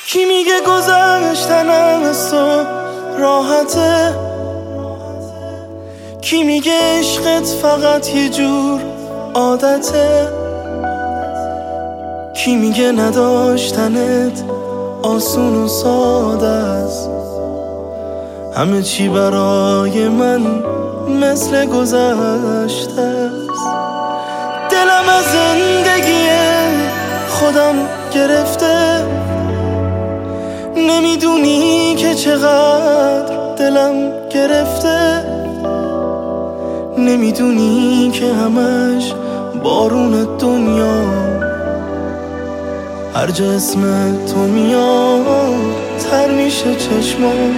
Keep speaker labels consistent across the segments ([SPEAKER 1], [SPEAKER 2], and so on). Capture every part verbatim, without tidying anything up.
[SPEAKER 1] کی میگه گذشتن از تو راحته؟ کی میگه عشقت فقط یه جور عادته؟ کی میگه نداشتنت آسون و ساده است؟ همه چی برای من مثل گذشته است. دلم از زندگی خودم گرفته، نمیدونی که چقدر دلم گرفته، نمیدونی که همش بارون دنیا هر جا اسم تو میاد تر میشه چشمام.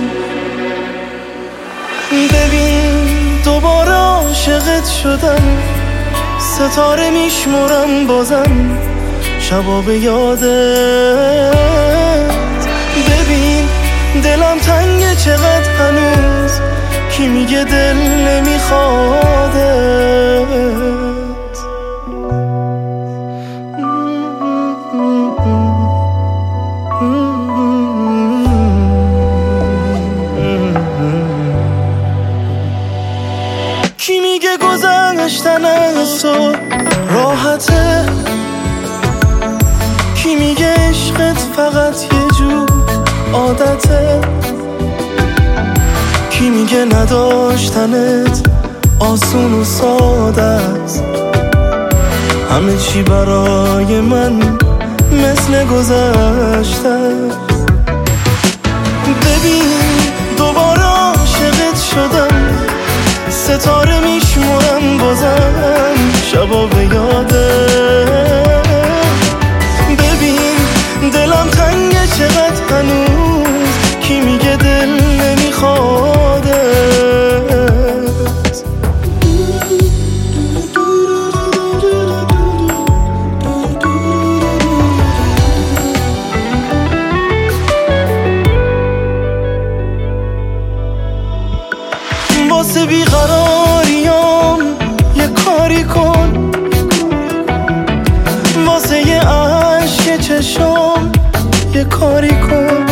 [SPEAKER 1] ببین دوباره عاشقت شدم، ستاره میشمرم بازم شبا به یادت. ببین دلم تنگه چقدر هنوز، کی میگه دل نمیخوادت؟ کی میگه گذشتن از تو راحته؟ کی میگه عشقت فقط یه جور عادته؟ کی میگه نداشتنت آسون و ساده است؟ همه چی برای من مثل گذشته. ببین دوباره عاشقت شدم، ستاره میشمرم بازم شبا به یادت. ببین دلم تنگه چقدر هنوز، کی میگه دل نمیخوادت؟ واسه بیقراریام یه کاری کن، واسه یه عشق چشام یه کاری کن،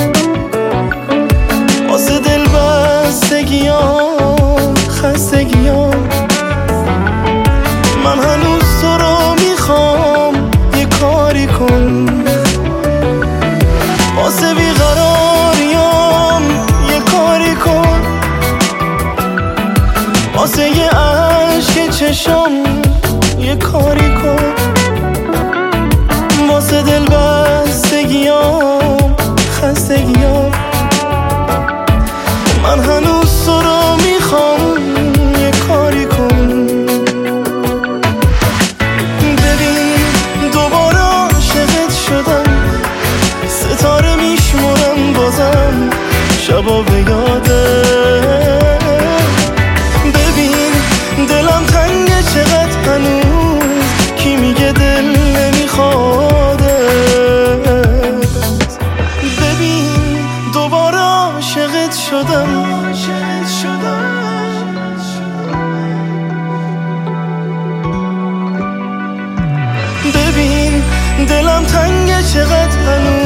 [SPEAKER 1] واسه دل بستگیام خستگیام من هنوز تو رو میخوام یه کاری کن. واسه بیقراریام یه کاری کن، واسه یه عشق چشام یه کاری کن، واسه دل بستگیام خستگیام من هنوز تو رو میخوام یه کاری کن. ببین دوباره عاشقت شدم، ستاره میشمرم بازم شبا به یادت. دلم تنگه چقدر هنوز، کی میگه دل نمیخوادت؟ ببین دوباره عاشقت شدم، ببین دلم تنگه چقدر هنوز.